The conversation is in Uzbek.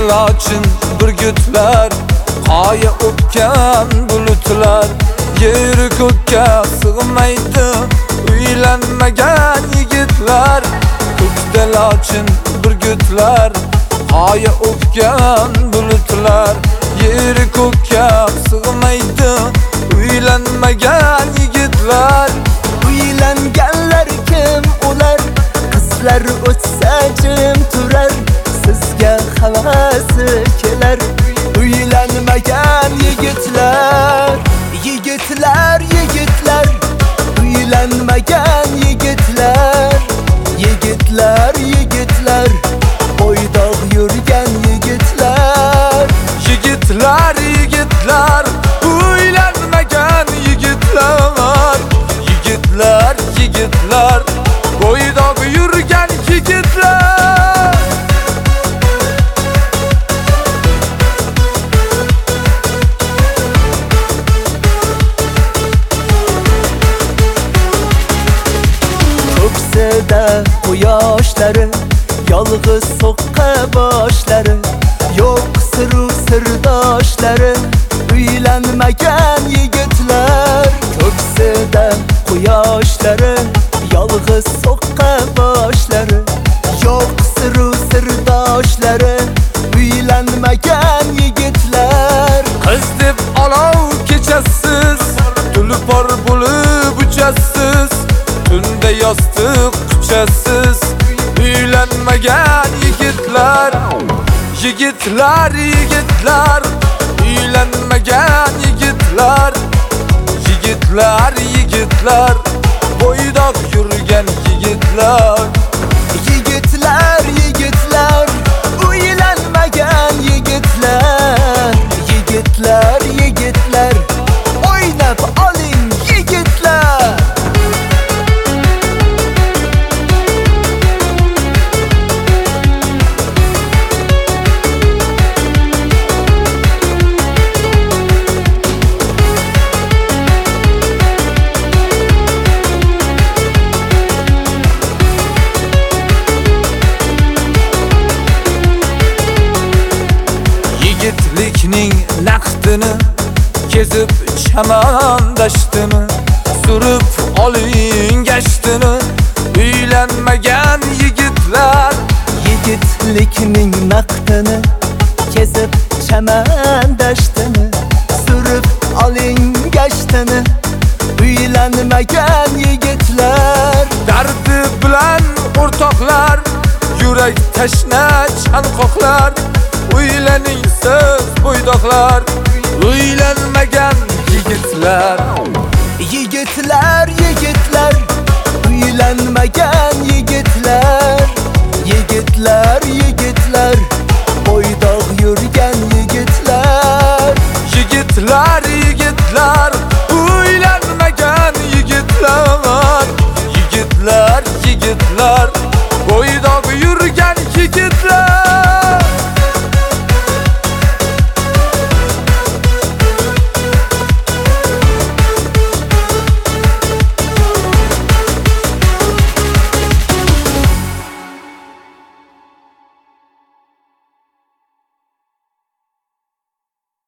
lochin burgutlar, qoya o'pgan bulutlar, yeri ko'kka sig'maydi uylanmagan yigitlar. Ko'kda lochin burgutlar, qoya o'pgan bulutlar, yeri ko'kka sig'maydi uylanmagan yigitlar. Uylanganlar kim ular? Qizlar o'tsa jim turar, sizga havasi kelar. Uylanmagan yigitlar, yigitlar, yigitlar, uylanmagan yigitlar, yigitlar, yigitlar, bo'ydoq yurgan yigitlar, Yigitlar, yigitlar, uylanmagan yigitlar, yigitlar, yigitlar, bo'ydoq yurgan yigitlar. Ko'ksida quyoshlari, yolg'iz so'qqa boshlari, yo'q siru sirdoshlari, uylanmagan yigitlar. Ko'ksida quyoshlari, yolg'iz so'qqa boshlari, yo'q siru sirdoshlari, uylanmagan yigitlar. Qiz deb olov kechasiz, tulpor bo'lib uchasiz, tunda yostiq quchasiz, uylanmagan yigitlar. Yigitlar, yigitlar, uylanmagan yigitlar, yigitlar, yigitlar, bo'ydoq yurgan yigitlar. Yigitlar, yigitlar, uylanmagan yigitlar, yigitlar, yigitlar, o'ynab oling yigitlar. Yigitlikning naqdini kezib chaman dashtini, surib oling gashtini, uylanmagan yigitlar. Yigitlikning naqdini kezib chaman dashtini, surib oling gashtini, uylanmagan yigitlar. Dardi bilan o'rtoqlar, yurak tashna chanqoqlar, uylaning siz bo'ydoqlar, uylanmagan yigitlar. Yigitlar, yigitlar, uylanmagan yigitlar, yigitlar, yigitlar,